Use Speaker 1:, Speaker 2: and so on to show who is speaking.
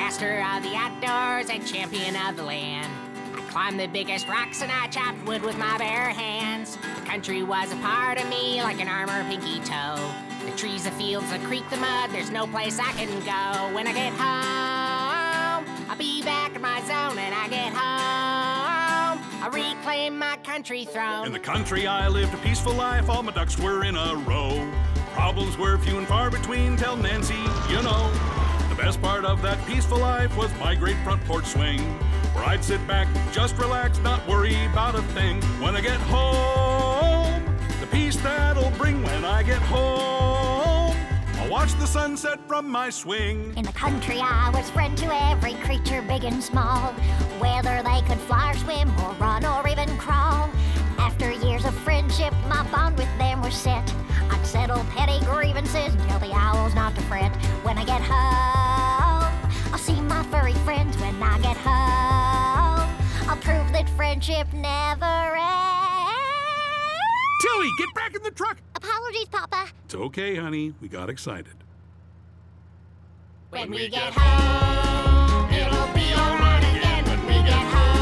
Speaker 1: master of the outdoors and champion of the land. I climbed the biggest rocks and I chopped wood with my bare hands. The country was a part of me like an arm or pinky toe. The trees, the fields, the creek, the mud, there's no place I can go. When I get home, I'll be back in my zone. And I get home, I'll reclaim my country throne.
Speaker 2: In the country I lived a peaceful life, all my ducks were in a row. Problems were few and far between, tell Nancy, you know. The best part of that peaceful life was my great front porch swing, where I'd sit back, just relax, not worry about a thing. When I get home, the peace that'll bring when I get home, I'll watch the sunset from my swing.
Speaker 3: In the country I was friend to every creature, big and small, whether they could fly or swim or run or even crawl. After years of friendship, my bond with them was set. I'd settle petty grievances and tell the owls not to fret. When I get home, I'll see my furry friends. When I get home, I'll prove that friendship never ends.
Speaker 2: Tilly, get back in the truck!
Speaker 3: Apologies, Papa.
Speaker 2: It's okay, honey. We got excited.
Speaker 1: When we get home, it'll be alright again. When we get home.